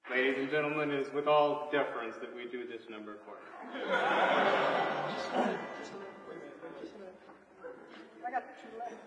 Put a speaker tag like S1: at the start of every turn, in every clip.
S1: Ladies and gentlemen, it is with all deference that we do this number for you.
S2: I got 2 legs.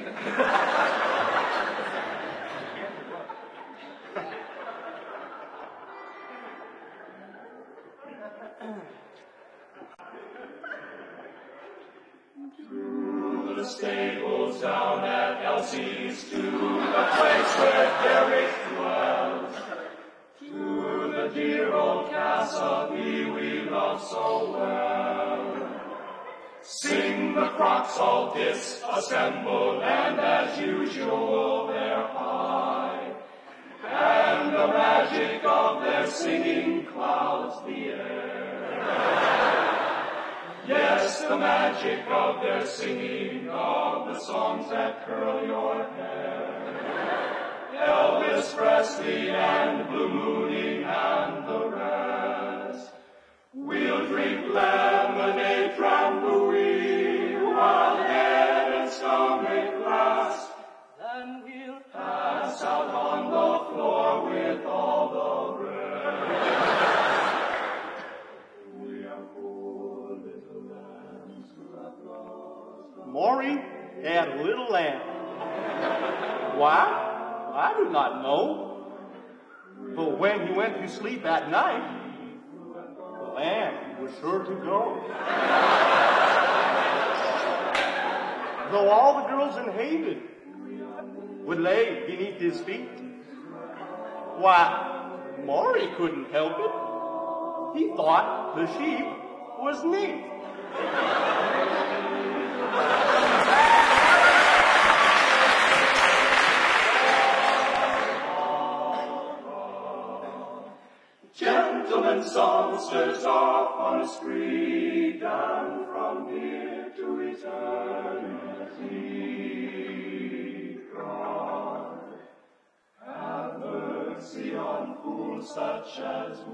S3: To the stables down at Elsie's, to the place where Derek dwells, to the dear old castle we love so well. Sing the crocks all disassembled, and as usual they're high, and the magic of their singing clouds the air. Yes, the magic of their singing, of the songs that curl your hair. Elvis Presley and Blue Mooning and the rest. We'll drink lemonade from Louis while head and stomach last. Then we'll pass out on the floor with all the rest. We are poor little lambs who have lost.
S4: Maury had a little lamb. Why? I do not know. But when he went to sleep at night, the lamb was sure to go. Though all the girls in Haven would lay beneath his feet, why, Maury couldn't help it. He thought the sheep was neat.
S3: Gentlemen songsters off on a spree, down from here to eternity. God, have mercy on fools such as we.